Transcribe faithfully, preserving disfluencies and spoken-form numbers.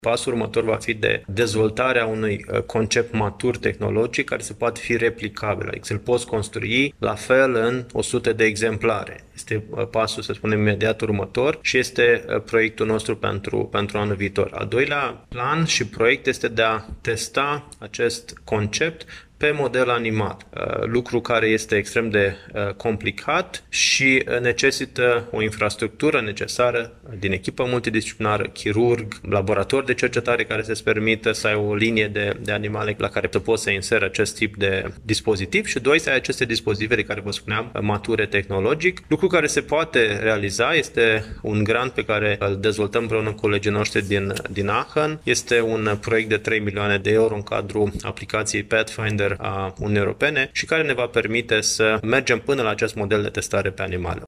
Pasul următor va fi de dezvoltarea unui concept matur tehnologic care să poate fi replicabil, adică să-l poți construi la fel în o sută de exemplare. Este pasul, să spunem, imediat următor și este proiectul nostru pentru, pentru anul viitor. Al doilea plan și proiect este de a testa acest concept pe model animal, lucru care este extrem de complicat și necesită o infrastructură necesară din echipă multidisciplinară, chirurg, laborator de cercetare care să-ți permită să ai o linie de, de animale la care să poți să inseri acest tip de dispozitiv și doi, să ai aceste dispozitive de care vă spuneam, mature tehnologic. Lucru care se poate realiza este un grant pe care îl dezvoltăm împreună cu colegii noștri din, din Aachen. Este un proiect de trei milioane de euro în cadrul aplicației Pathfinder a Uniunii Europene și care ne va permite să mergem până la acest model de testare pe animale.